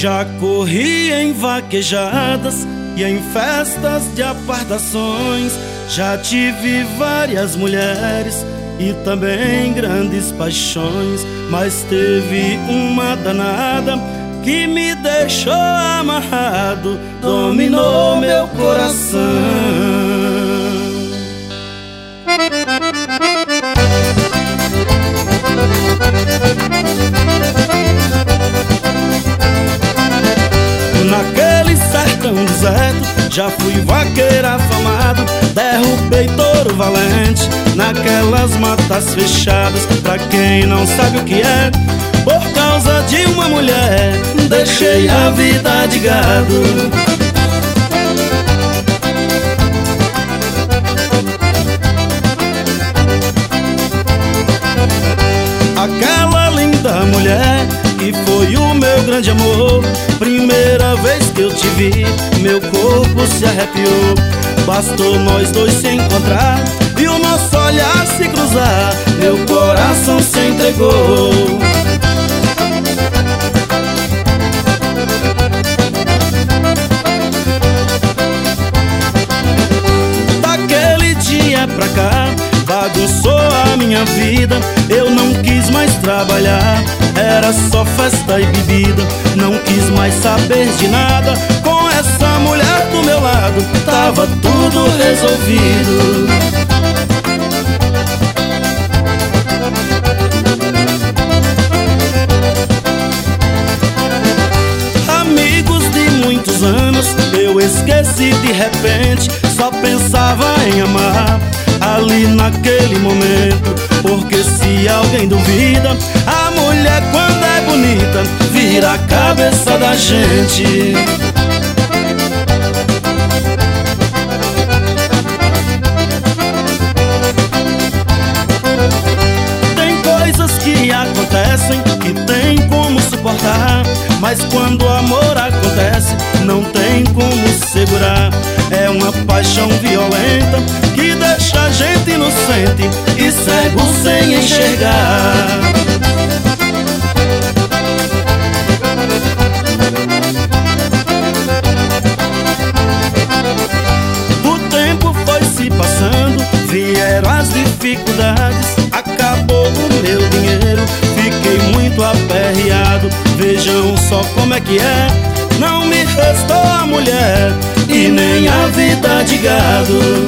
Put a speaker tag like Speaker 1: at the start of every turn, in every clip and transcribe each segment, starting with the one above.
Speaker 1: Já corri em vaquejadas e em festas de apartações. Já tive várias mulheres e também grandes paixões, mas teve uma danada que me deixou amarrado, dominou meu coração. Naquele sertão deserto já fui vaqueiro afamado, derrubei touro valente naquelas matas fechadas. Pra quem não sabe o que é, por causa de uma mulher deixei a vida de gado. Aquela linda mulher que foi o meu grande amor, primeira vez que eu te vi, meu corpo se arrepiou. Bastou nós dois se encontrar e o nosso olhar se cruzar, meu coração se entregou. Daquele dia pra cá bagunçou a minha vida, eu não quis mais trabalhar, era só festa e bebida. Não quis mais saber de nada, com essa mulher do meu lado tava tudo resolvido. Amigos de muitos anos eu esqueci de repente, só pensava em amar ali naquele momento. Porque se alguém duvida, a mulher quando é bonita vira a cabeça da gente. Tem coisas que acontecem que tem como suportar, mas quando o amor acontece não tem como segurar. É uma paixão violenta que deixa a gente inocente e cego sem enxergar. O tempo foi se passando, vieram as dificuldades, acabou o meu dinheiro, fiquei muito aperreado. Vejam só como é que é, não me restou a mulher e nem a vida de gado.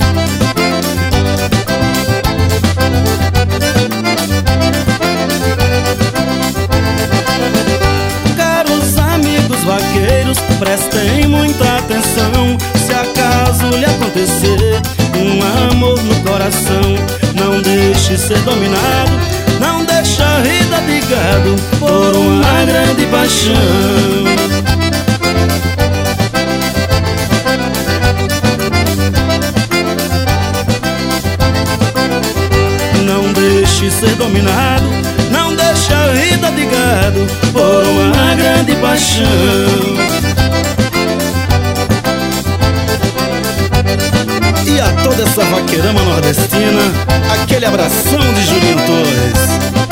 Speaker 1: Caros amigos vaqueiros, prestem muita atenção. Se acaso lhe acontecer um amor no coração, não deixe ser dominado, não deixe a vida de gado por uma grande paixão. Não deixe ser dominado, não deixe a vida de gado por uma grande paixão. E a toda essa vaqueirama nordestina, aquele abração de Julinho Torres.